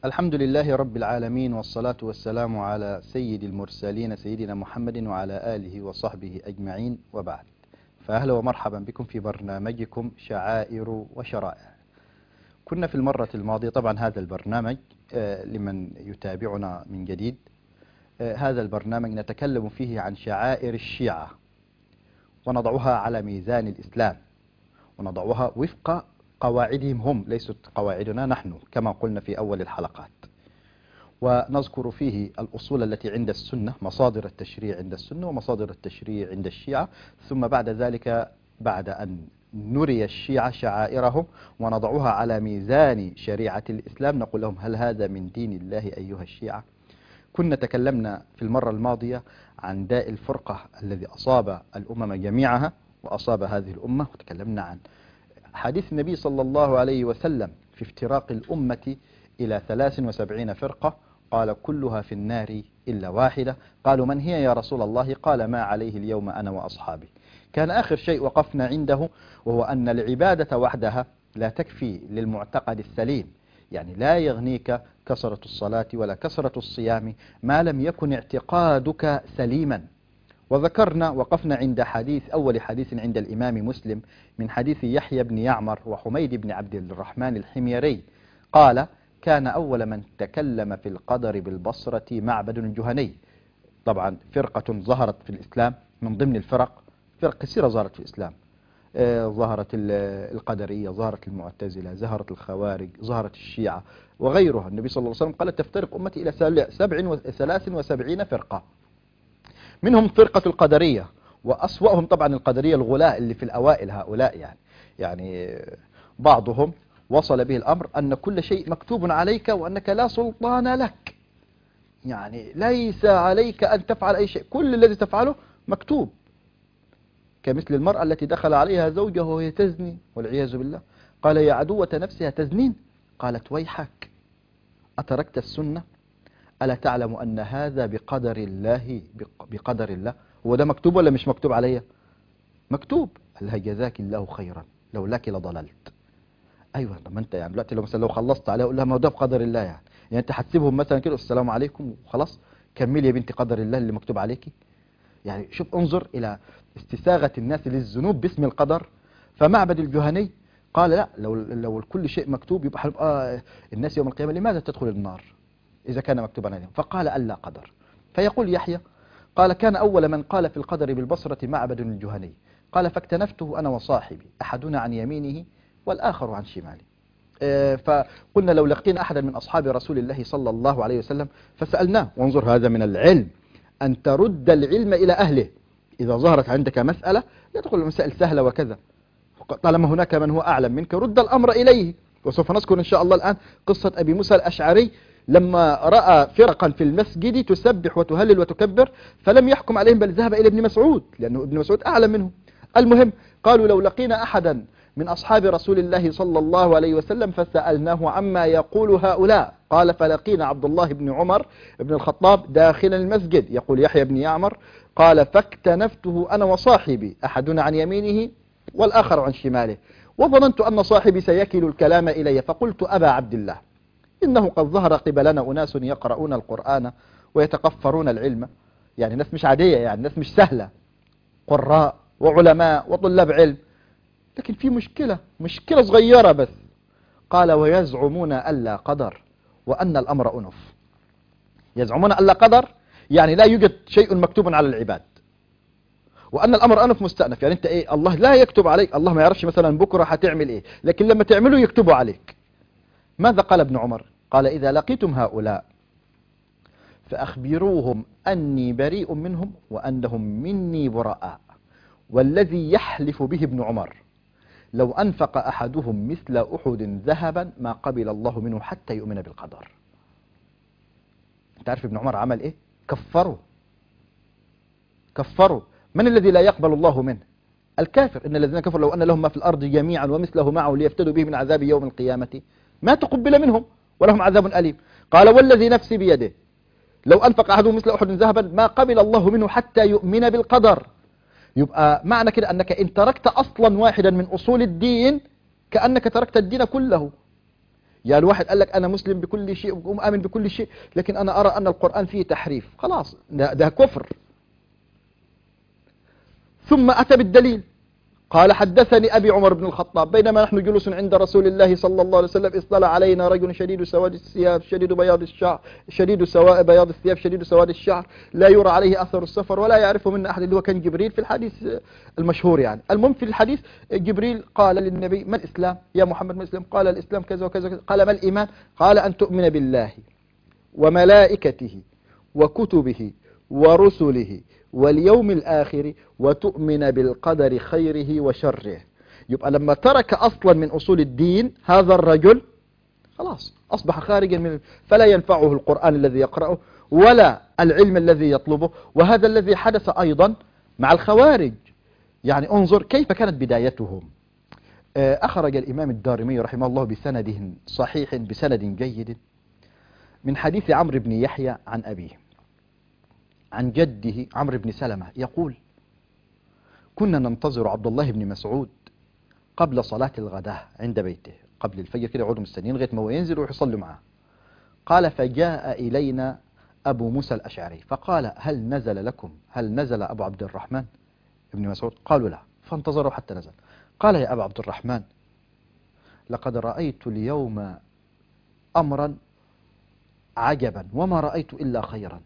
الحمد لله رب العالمين، والصلاة والسلام على سيد المرسلين سيدنا محمد وعلى آله وصحبه أجمعين، وبعد. فأهلا ومرحبا بكم في برنامجكم شعائر وشرائع. كنا في المرة الماضية، طبعا هذا البرنامج لمن يتابعنا من جديد، هذا البرنامج نتكلم فيه عن شعائر الشيعة ونضعها على ميزان الإسلام، ونضعها وفق قواعدهم هم، ليست قواعدنا نحن كما قلنا في أول الحلقات. ونذكر فيه الأصول التي عند السنة، مصادر التشريع عند السنة ومصادر التشريع عند الشيعة، ثم بعد ذلك بعد أن نري الشيعة شعائرهم ونضعها على ميزان شريعة الإسلام نقول لهم: هل هذا من دين الله أيها الشيعة؟ كنا تكلمنا في المرة الماضية عن داء الفرقة الذي أصاب الأمم جميعها وأصاب هذه الأمة، وتكلمنا عن حديث النبي صلى الله عليه وسلم في افتراق الأمة إلى 73 فرقة، قال: كلها في النار إلا واحدة. قالوا: من هي يا رسول الله؟ قال: ما عليه اليوم أنا وأصحابي. كان آخر شيء وقفنا عنده وهو أن العبادة وحدها لا تكفي للمعتقد السليم، يعني لا يغنيك كثرة الصلاة ولا كثرة الصيام ما لم يكن اعتقادك سليما. وذكرنا وقفنا عند أول حديث عند الإمام مسلم من حديث يحيى بن يعمر وحميد بن عبد الرحمن الحميري، قال: كان أول من تكلم في القدر بالبصرة معبد الجهني. طبعا فرقة ظهرت في الإسلام من ضمن الفرق، فرق كثيرة ظهرت في الإسلام، ظهرت القدرية، ظهرت المعتزلة، ظهرت الخوارج، ظهرت الشيعة وغيرها. النبي صلى الله عليه وسلم قال: تفترق أمتي إلى 73 فرقة، منهم فرقة القدرية، وأسوأهم طبعا القدرية الغلاء اللي في الأوائل هؤلاء. يعني بعضهم وصل به الأمر أن كل شيء مكتوب عليك وأنك لا سلطان لك، يعني ليس عليك أن تفعل أي شيء، كل الذي تفعله مكتوب، كمثل المرأة التي دخل عليها زوجها وهي تزني والعياذ بالله، قال: يا عدوة نفسها تزنين؟ قالت: ويحك أتركت السنة؟ ألا تعلم أن هذا بقدر الله؟ بقدر الله. هو ده مكتوب ولا مش مكتوب عليا؟ مكتوب. قال لها: جزاك الله خيرا، لولاك لضللت. أيوة، طب ما أنت يعني دلوقتي لو خلصت عليها أقول لها ما هو ده بقدر الله، يعني أنت هتسيبهم مثلا كده السلام عليكم وخلاص؟ كملي يا بنتي قدر الله اللي مكتوب عليكي. يعني شوف، انظر إلى استساغة الناس للذنوب باسم القدر. فمعبد الجهني قال: لا، لو كل شيء مكتوب يبقى الناس يوم القيامة لماذا تدخل النار إذا كان مكتوبا عليهم؟ فقال: ألا قدر. فيقول يحيى: قال: كان أول من قال في القدر بالبصرة معبد الجهني، قال: فاكتنفته أنا وصاحبي، أحدنا عن يمينه والآخر عن شماله. فقلنا لو لقينا أحدا من أصحاب رسول الله صلى الله عليه وسلم فسألناه، وانظر هذا من العلم، أن ترد العلم إلى أهله. إذا ظهرت عندك مسألة، لا تقول المسائل سهلة وكذا، طالما هناك من هو أعلم منك رد الأمر إليه. وسوف نذكر إن شاء الله الآن قصة أبي موسى الأشعري لما رأى فرقا في المسجد تسبح وتهلل وتكبر فلم يحكم عليهم، بل ذهب إلى ابن مسعود لأنه ابن مسعود أعلم منه. المهم، قالوا: لو لقينا أحدا من أصحاب رسول الله صلى الله عليه وسلم فسألناه عما يقول هؤلاء. قال: فلقينا عبد الله بن عمر بن الخطاب داخل المسجد، يقول يحيى بن يعمر، قال: فاكتنفته أنا وصاحبي، أحدنا عن يمينه والآخر عن شماله، وظننت أن صاحبي سيكل الكلام إلي، فقلت: أبا عبد الله، إنه قد ظهر قبلنا أناس يقرؤون القرآن ويتقفرون العلم، يعني ناس مش عادية، يعني ناس مش سهلة، قراء وعلماء وطلاب علم، لكن في مشكلة صغيرة بس. قال: ويزعمون ألا قدر وأن الأمر أنف. يزعمون ألا قدر يعني لا يوجد شيء مكتوب على العباد، وأن الأمر أنف مستأنف، يعني أنت إيه، الله لا يكتب عليك، الله ما يعرفش مثلا بكرة هتعمل إيه، لكن لما تعمله يكتبوا عليك. ماذا قال ابن عمر؟ قال: إذا لقيتم هؤلاء فأخبروهم أني بريء منهم وأنهم مني براء، والذي يحلف به ابن عمر لو أنفق أحدهم مثل أحد ذهبا ما قبل الله منه حتى يؤمن بالقدر. أنت عارف ابن عمر عمل إيه؟ كفروا. من الذي لا يقبل الله منه؟ الكافر. إن الذين كفروا لو أن لهم ما في الأرض جميعا ومثله معه ليفتدوا به من عذاب يوم القيامة ما تقبل منهم ولهم عذاب أليم. قال: والذي نفسي بيده لو أنفق أحدهم مثل أحد ذهبا ما قبل الله منه حتى يؤمن بالقدر. يبقى معنى كده أنك إن تركت أصلا واحدا من أصول الدين كأنك تركت الدين كله. يعني واحد قال لك أنا مسلم بكل شيء وآمن بكل شيء، لكن أنا أرى أن القرآن فيه تحريف، خلاص ده كفر. ثم أتى بالدليل، قال حدثني أبي عمر بن الخطاب بينما نحن جلوس عند رسول الله صلى الله عليه وسلم اطلع علينا رجل شديد سواد الثياب شديد بياض الشعر شديد سواء بياض الثياب شديد سواد الشعر لا يرى عليه أثر السفر ولا يعرفه منا أحد، اللي هو كان جبريل في الحديث المشهور. يعني المهم في الحديث جبريل قال للنبي ما الإسلام يا محمد، ما الإسلام؟ قال الإسلام كذا وكذا وكذا. قال ما الإيمان؟ قال أن تؤمن بالله وملائكته وكتبه ورسله واليوم الآخر وتؤمن بالقدر خيره وشره. يبقى لما ترك أصلا من أصول الدين هذا الرجل خلاص أصبح خارجا من، فلا ينفعه القرآن الذي يقرأه ولا العلم الذي يطلبه. وهذا الذي حدث أيضا مع الخوارج. يعني انظر كيف كانت بدايتهم. أخرج الإمام الدارمي رحمه الله بسند صحيح بسند جيد من حديث عمرو بن يحيى عن أبيه عن جده عمرو بن سلمة يقول كنا ننتظر عبد الله بن مسعود قبل صلاة الغداء عند بيته قبل الفجر كده، يقعدوا مستنيين لغاية ما هو ينزل ويروح يصلي معاه. قال فجاء إلينا أبو موسى الأشعري فقال هل نزل أبو عبد الرحمن ابن مسعود؟ قالوا لا، فانتظروا حتى نزل. قال يا أبا عبد الرحمن لقد رأيت اليوم أمرا عجبا وما رأيت إلا خيرا.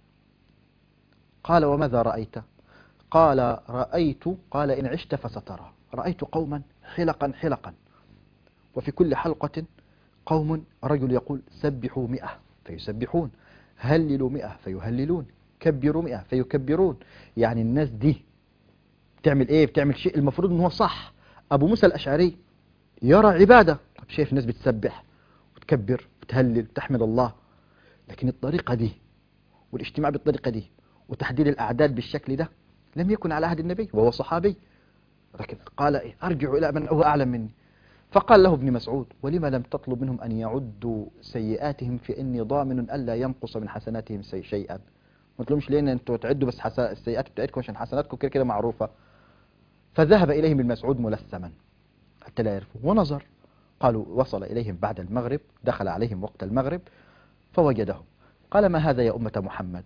قال وماذا رأيت؟ قال قال إن عشت فسترى، رأيت قوما حلقا وفي كل حلقة قوم رجل يقول سبحوا 100 فيسبحون، هللوا 100 فيهللون، كبروا 100 فيكبرون. يعني الناس دي بتعمل ايه؟ بتعمل شيء المفروض ان هو صح. ابو موسى الاشعري يرى عبادة، طب شايف الناس بتسبح وتكبر وتهلل وتحمد الله، لكن الطريقة دي والاجتماع بالطريقة دي وتحديد الأعداد بالشكل ده لم يكن على عهد النبي وهو صحابي. لكن قال إيه؟ أرجع إلى من هو أعلم مني. فقال له ابن مسعود ولما لم تطلب منهم أن يعدوا سيئاتهم فإني ضامن ألا ينقص من حسناتهم شيئا. ما تلومش ليه أنتوا تعدوا بس السيئات بتاعتكم عشان حسناتكم كده معروفة. فذهب إليهم ابن مسعود ملثما حتى لا يعرفوا ونظر. قالوا وصل إليهم بعد المغرب، دخل عليهم وقت المغرب فوجدهم. قال ما هذا يا أمة محمد؟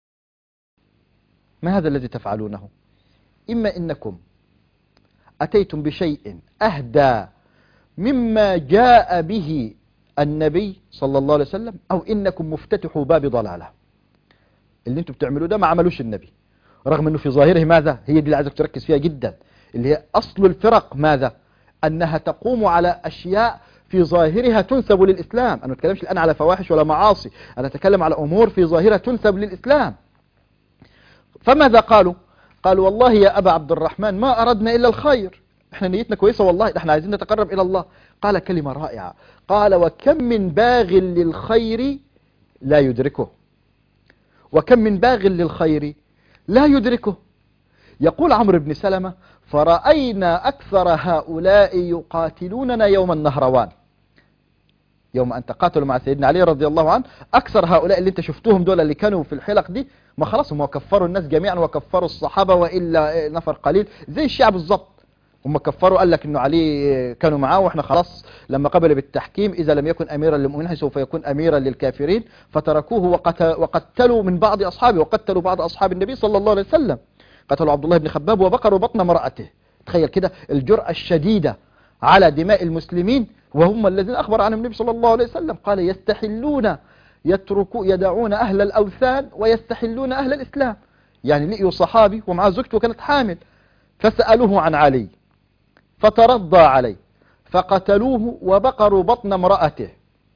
ما هذا الذي تفعلونه؟ إما إنكم أتيتم بشيء أهدى مما جاء به النبي صلى الله عليه وسلم، أو إنكم مفتتحوا باب ضلالة. اللي انتم بتعملوه ده ما عملوش النبي، رغم أنه في ظاهره ماذا؟ هي دي اللي عايزك تركز فيها جدا، اللي هي أصل الفرق ماذا؟ أنها تقوم على أشياء في ظاهرها تنسب للإسلام. أنا ما أتكلمش الآن على فواحش ولا معاصي، أنا أتكلم على أمور في ظاهرها تنسب للإسلام. فماذا قالوا؟ قالوا والله يا أبا عبد الرحمن ما أردنا إلا الخير، احنا نيتنا كويسة والله، احنا عايزين نتقرب إلى الله. قال كلمة رائعة، قال وكم من باغ للخير لا يدركه، وكم من باغ للخير لا يدركه. يقول عمرو بن سلمة فرأينا أكثر هؤلاء يقاتلوننا يوم النهروان، يوم أن تقاتلوا مع سيدنا علي رضي الله عنه، أكثر هؤلاء اللي انت شفتوهم دول اللي كانوا في الحلق دي، ما خلاص هم كفروا الناس جميعا وكفروا الصحابة وإلا نفر قليل زي الشعب بالضبط. هم كفروا، قال لك إنه علي كانوا معاه وإحنا خلاص لما قبل بالتحكيم إذا لم يكن أميرا للمؤمنين سوف يكون أميرا للكافرين، فتركوه وقتلوا من بعض أصحابه، وقتلوا بعض أصحاب النبي صلى الله عليه وسلم، قتلوا عبد الله بن خباب وبقروا بطن امرأته. تخيل كده الجرأة الشديدة على دماء المسلمين، وهم الذين أخبر عنهم النبي صلى الله عليه وسلم، قال يستحلون يدعون أهل الأوثان ويستحلون أهل الإسلام. يعني لقيوا صحابي ومعه زوجته كانت حامل، فسألوه عن علي فترضى عليه فقتلوه وبقروا بطن امرأته،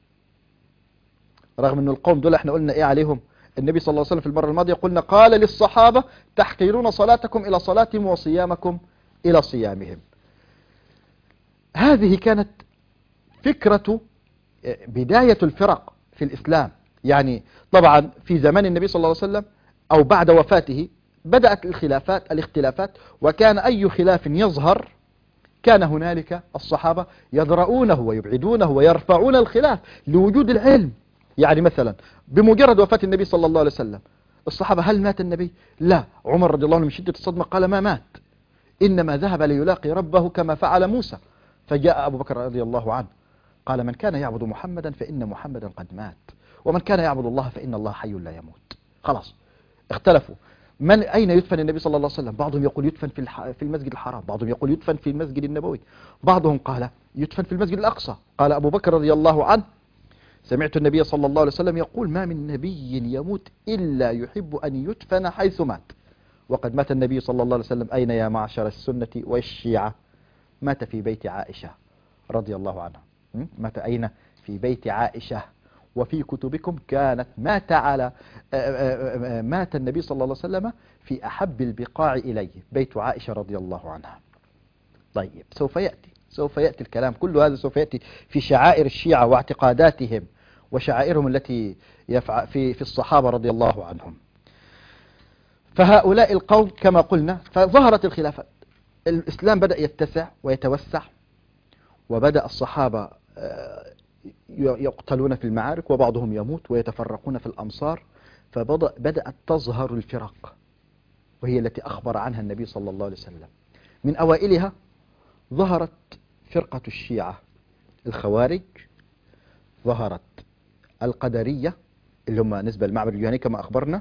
رغم أن القوم دول احنا قلنا ايه عليهم؟ النبي صلى الله عليه وسلم في المرة الماضية قلنا قال للصحابة تحقرون صلاتكم إلى صلاتهم وصيامكم إلى صيامهم. هذه كانت فكرة بداية الفرق في الإسلام. يعني طبعا في زمان النبي صلى الله عليه وسلم أو بعد وفاته بدأت الاختلافات، وكان أي خلاف يظهر كان هنالك الصحابة يدرؤونه ويبعدونه ويرفعون الخلاف لوجود العلم. يعني مثلا بمجرد وفاة النبي صلى الله عليه وسلم الصحابة هل مات النبي؟ لا. عمر رضي الله عنه من شدة الصدمة قال ما مات، إنما ذهب ليلاقي ربه كما فعل موسى. فجاء أبو بكر رضي الله عنه قال: من كان يعبد محمدا فإن محمدا قد مات، ومن كان يعبد الله فإن الله حي لا يموت. خلاص اختلفوا. أين يدفن النبي صلى الله عليه وسلم؟ بعضهم يقول يدفن في المسجد الحرام، بعضهم يقول يدفن في المسجد النبوي، بعضهم قال يدفن في المسجد الأقصى. قال أبو بكر رضي الله عنه: سمعت النبي صلى الله عليه وسلم يقول: ما من نبي يموت إلا يحب أن يدفن حيث مات. وقد مات النبي صلى الله عليه وسلم أين يا معشر السنة والشيعة؟ مات في بيت عائشة رضي الله عنها. مات أين؟ في بيت عائشة. وفي كتبكم كانت مات النبي صلى الله عليه وسلم في أحب البقاع إليه، بيت عائشة رضي الله عنها. طيب سوف يأتي الكلام كل هذا، سوف يأتي في شعائر الشيعة واعتقاداتهم وشعائرهم التي في الصحابة رضي الله عنهم. فهؤلاء القوم كما قلنا، فظهرت الخلافات، الإسلام بدأ يتسع ويتوسع، وبدأ الصحابة يقتلون في المعارك، وبعضهم يموت ويتفرقون في الأمصار، فبدأت تظهر الفرق، وهي التي أخبر عنها النبي صلى الله عليه وسلم. من أوائلها ظهرت فرقة الشيعة الخوارج، ظهرت القدرية اللي هم نسبة المعبد اليوناني كما أخبرنا،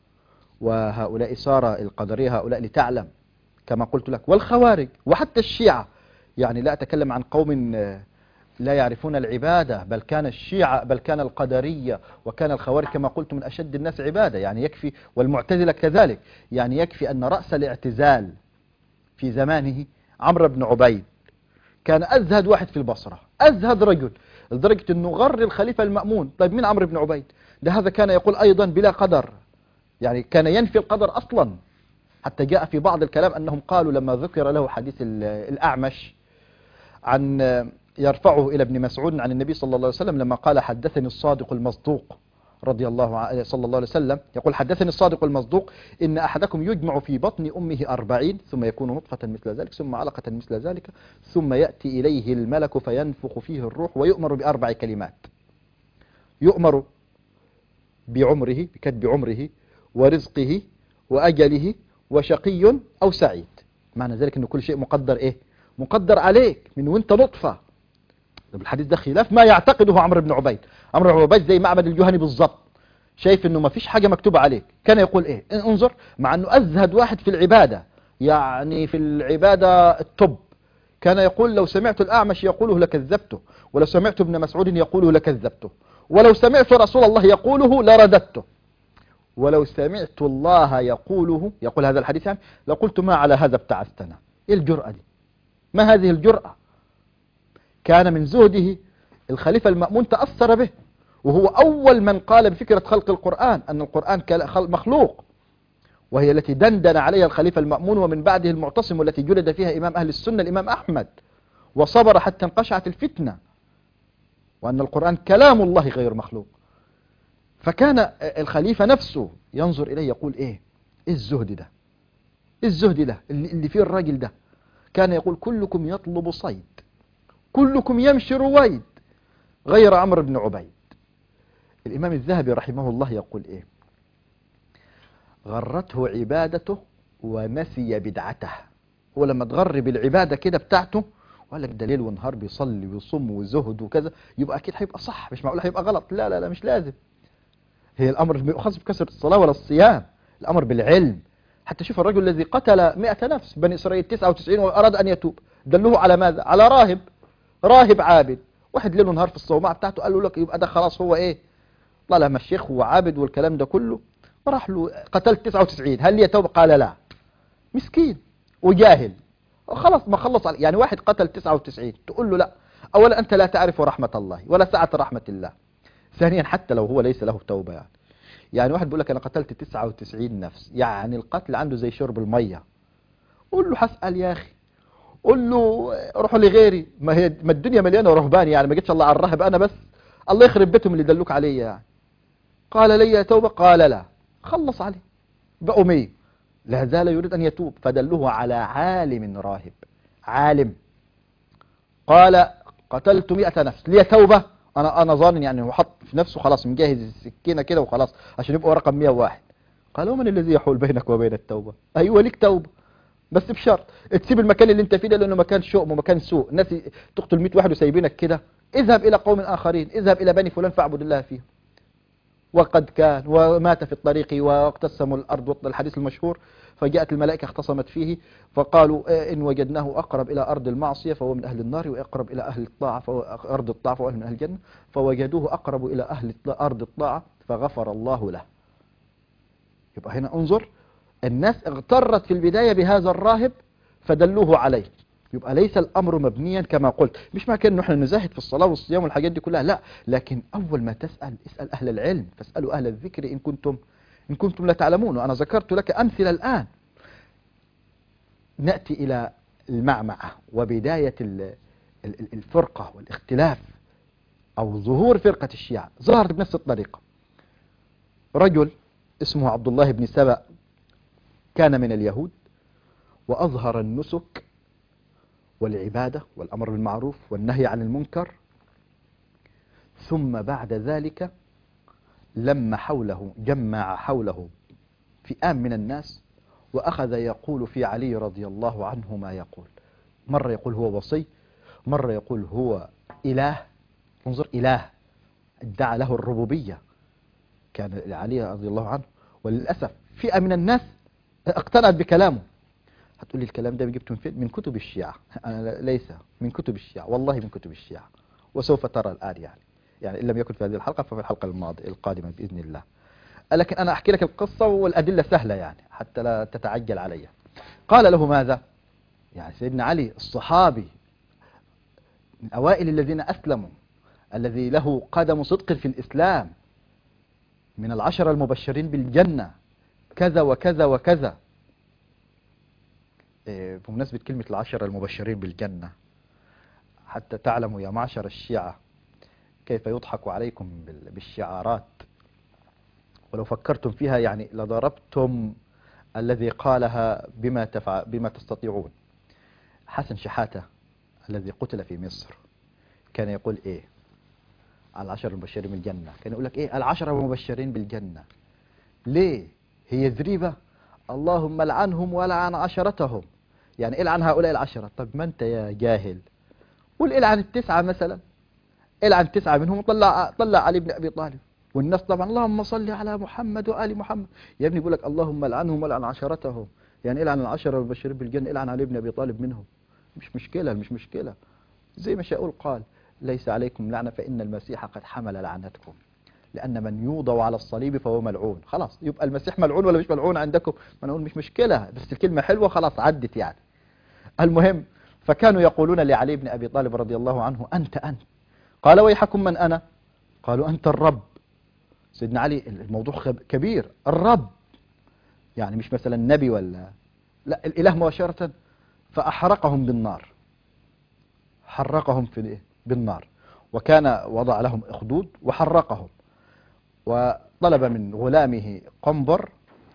وهؤلاء صار القدرية هؤلاء لتعلم كما قلت لك، والخوارج، وحتى الشيعة. يعني لا أتكلم عن قوم لا يعرفون العبادة، بل كان الشيعة، بل كان القدرية وكان الخوارج كما قلت من أشد الناس عبادة. يعني يكفي، والمعتزلة كذلك، يعني يكفي أن رأس الاعتزال في زمانه عمرو بن عبيد كان أزهد واحد في البصرة، أزهد رجل، لدرجة أنه غر الخليفة المأمون. طيب مين عمرو بن عبيد ده؟ هذا كان يقول أيضا بلا قدر، يعني كان ينفي القدر أصلا. حتى جاء في بعض الكلام أنهم قالوا لما ذكر له حديث الأعمش عن يرفعه إلى ابن مسعود عن النبي صلى الله عليه وسلم، لما قال: حدثني الصادق المصدوق رضي الله عنه صلى الله عليه وسلم، يقول: حدثني الصادق المصدوق إن أحدكم يجمع في بطن أمه 40 ثم يكون نطفة مثل ذلك ثم علقة مثل ذلك ثم يأتي إليه الملك فينفخ فيه الروح ويؤمر ب4 كلمات: يؤمر بعمره، بكتب عمره، ورزقه، وأجله، وشقي أو سعيد. معنى ذلك أن كل شيء مقدر إيه؟ مقدر عليك من وانت نطفة. الحديث ده خلاف ما يعتقده عمرو بن عبيد. عمرو بن عبيد زي معبد الجهني بالضبط، شايف انه ما فيش حاجة مكتوبة عليك. كان يقول ايه؟ انظر، مع انه ازهد واحد في العبادة، يعني في العبادة الطب، كان يقول: لو سمعت الأعمش يقوله لكذبته، ولو سمعت ابن مسعود يقوله لكذبته، ولو سمعت رسول الله يقوله لرددته، ولو سمعت الله يقوله، يقول هذا الحديث يعني، لقلت ما على هذا ابتعثتنا. ايه الجرأة دي؟ ما هذه الجرأة؟ كان من زهده الخليفة المأمون تأثر به، وهو أول من قال بفكرة خلق القرآن، أن القرآن مخلوق، وهي التي دندن عليها الخليفة المأمون، ومن بعده المعتصم، والتي جلد فيها إمام أهل السنة الإمام أحمد، وصبر حتى انقشعت الفتنة، وأن القرآن كلام الله غير مخلوق. فكان الخليفة نفسه ينظر إليه يقول: إيه الزهد ده؟ الزهد ده اللي فيه الراجل ده؟ كان يقول: كلكم يطلب صيد، كلكم يمشي رويد، غير عمرو بن عبيد. الإمام الذهبي رحمه الله يقول إيه؟ غرته عبادته ونسي بدعته. هو لما تغر بالعبادة كده بتاعته وقال لك ده ليل ونهار بيصلي ويصوم وزهد وكذا، يبقى أكيد هيبقى صح، مش معقول هيبقى غلط. لا لا لا، مش لازم. هي الأمر ما يؤخذ بكثرة الصلاة ولا الصيام، الأمر بالعلم. حتى شوف الرجل الذي قتل 100 نفس بني إسرائيل 99 وأراد أن يتوب، دلوه على ماذا؟ على راهب عابد، واحد ليل ونهار في الصومعة بتاعته، قال له لك يبقى ده خلاص هو إيه؟ طالما الشيخ هو عابد والكلام ده كله، راح له قتلت 99، هل لي توبة؟ قال لا. مسكين وجاهل، خلاص ما خلص عليه. يعني واحد قتل 99 تقول له لا؟ أولا أنت لا تعرف رحمة الله ولا سعة رحمة الله. ثانيا حتى لو هو ليس له توبة، يعني واحد بيقول لك أنا قتلت 99 نفس، يعني القتل عنده زي شرب المية. قول له هسأل يا أخي، قول له روحوا لغيري، ما الدنيا مليانة رهبان، يعني ما جيتش الله على الرهب أنا بس، الله يخرب بيتهم اللي دلوك عليه يعني. قال لي توبة؟ قال لا. خلص عليه، بقوا 100. لا زال يريد أن يتوب، فدلوه على عالم راهب، عالم. قال قتلت 100 نفس، لي توبة؟ أنا ظانن يعني هو حط في نفسه خلاص مجهز السكينة كده وخلاص عشان يبقى رقم 101. قال ومن الذي يحول بينك وبين التوبة؟ أيوة ليك توبة، بس بشرط تسيب المكان اللي انت فيه ده، لأنه مكان شؤم ومكان سوء. الناس تقتل 100 واحد وسايبينك كده، اذهب إلى قوم آخرين، اذهب إلى بني فلان فاعبد الله فيهم. وقد كان ومات في الطريق واقتسموا الأرض، الحديث المشهور. فجاءت الملائكة اختصمت فيه فقالوا إن وجدناه أقرب إلى أرض المعصية فهو من أهل النار، وأقرب إلى أهل الطاعة فهو أرض الطاعة فهو من أهل الجنة. فوجدوه أقرب إلى أهل أرض الطاعة فغفر الله له. يبقى هنا انظر، الناس اغترت في البداية بهذا الراهب فدلوه عليه. يبقى ليس الأمر مبنيا كما قلت، مش معنى كده إنه احنا نزاهد في الصلاة والصيام والحاجات دي كلها، لا، لكن أول ما تسأل اسأل أهل العلم، فاسألوا أهل الذكر إن كنتم لا تعلمون. وأنا ذكرت لك أمثلة الآن. نأتي إلى المعمعة وبداية الفرقة والاختلاف أو ظهور فرقة الشيعة. ظهرت بنفس الطريقة. رجل اسمه عبد الله بن سبأ كان من اليهود، وأظهر النسك والعبادة والأمر بالمعروف والنهي عن المنكر. ثم بعد ذلك جمع حوله فئام من الناس، وأخذ يقول في علي رضي الله عنه ما يقول. مرة يقول هو وصي، مرة يقول هو إله. انظر، إله ادعى له الربوبية كان علي رضي الله عنه. وللأسف فئة من الناس اقتنعت بكلامه. هتقول لي الكلام ده جبته من فين؟ من كتب الشيعة. أنا ليس من كتب الشيعة، والله من كتب الشيعة، وسوف ترى الآن يعني إن لم يكن في هذه الحلقة ففي الحلقة القادمة بإذن الله. لكن أنا أحكي لك القصة والأدلة سهلة يعني حتى لا تتعجل علي. قال له ماذا؟ يعني سيدنا علي الصحابي من أوائل الذين أسلموا، الذي له قدم صدق في الإسلام، من العشرة المبشرين بالجنة، كذا وكذا وكذا. بمناسبة كلمة العشرة المبشرين بالجنة، حتى تعلموا يا معشر الشيعة كيف يضحك عليكم بالشعارات، ولو فكرتم فيها يعني لضربتم الذي قالها بما تستطيعون. حسن شحاتة الذي قتل في مصر كان يقول إيه؟ العشرة المبشرين بالجنة، كان يقول لك إيه؟ العشرة المبشرين بالجنة. ليه؟ هي ذريبة؟ اللهم لعنهم ولعن عشرتهم. يعني العن هؤلاء العشرة. طب ما أنت يا جاهل قل العن التسعة مثلا، العن 9 منهم طلع علي بن أبي طالب. والناس طبعا اللهم صل على محمد وآل محمد. يا ابني بيقول لك اللهم لعنهم ولعن عشرتهم، يعني العن العشرة المبشرين بالجنة، العن علي بن أبي طالب منهم. مش مشكلة. زي ما شاول قال ليس عليكم لعنة فإن المسيح قد حمل لعنتكم، لأن من يوضع على الصليب فهو ملعون. خلاص، يبقى المسيح ملعون ولا مش ملعون عندكم؟ ملعون، مش مشكلة، بس الكلمة حلوة خلاص عدت يعني. المهم، فكانوا يقولون لعلي بن أبي طالب رضي الله عنه أنت. قال ويحكم من أنا؟ قالوا أنت الرب. سيدنا علي الموضوع كبير، الرب يعني مش مثلا نبي ولا لا، الإله مباشرة. فأحرقهم بالنار، حرقهم بالنار، وكان وضع لهم أخدود وحرقهم. وطلب من غلامه قنبر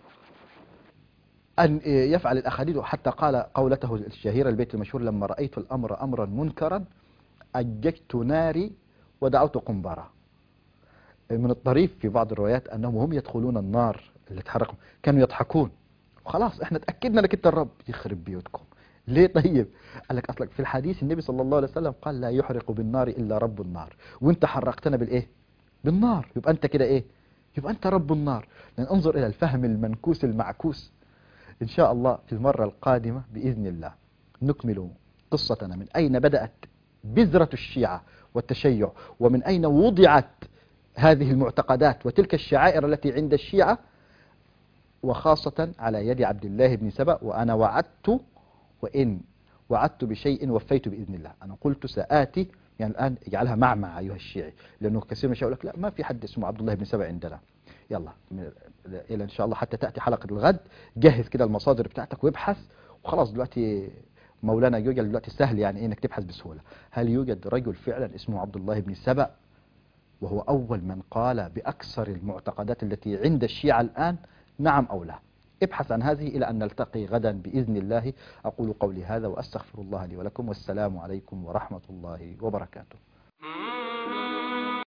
أن يفعل الأخاديد، حتى قال قولته الشهيرة البيت المشهور: لما رأيت الأمر أمرا منكرا أججت ناري ودعوت قنبرة. من الطريف في بعض الروايات أنهم هم يدخلون النار اللي تحرقهم كانوا يضحكون. خلاص احنا تأكدنا انك انت الرب. يخرب بيوتكم ليه؟ طيب قال لك اصلك في الحديث النبي صلى الله عليه وسلم قال لا يحرق بالنار الا رب النار، وانت حرقتنا بالايه؟ بالنار. يبقى انت كده ايه؟ يبقى انت رب النار. لان انظر الى الفهم المنكوس المعكوس. ان شاء الله في المرة القادمة باذن الله نكمل قصتنا من اين بدأت بذرة الشيعة والتشيع، ومن اين وضعت هذه المعتقدات وتلك الشعائر التي عند الشيعة، وخاصة على يد عبد الله بن سبأ. وأنا وعدت، وإن وعدت بشيء وفيت بإذن الله. أنا قلت سآتي، يعني الآن اجعلها مع أيها الشيعي، لأنه كثير من الشيعة يقول لك لا ما في حد اسمه عبد الله بن سبأ عندنا. يلا إلى إن شاء الله حتى تأتي حلقة الغد جهز كده المصادر بتاعتك وابحث. وخلاص دلوقتي مولانا جوجل دلوقتي سهل يعني إنك تبحث بسهولة. هل يوجد رجل فعلا اسمه عبد الله بن سبأ وهو أول من قال بأكثر المعتقدات التي عند الشيعة الآن؟ نعم أو لا؟ ابحث عن هذه إلى أن نلتقي غدا بإذن الله. أقول قولي هذا وأستغفر الله لي ولكم، والسلام عليكم ورحمة الله وبركاته.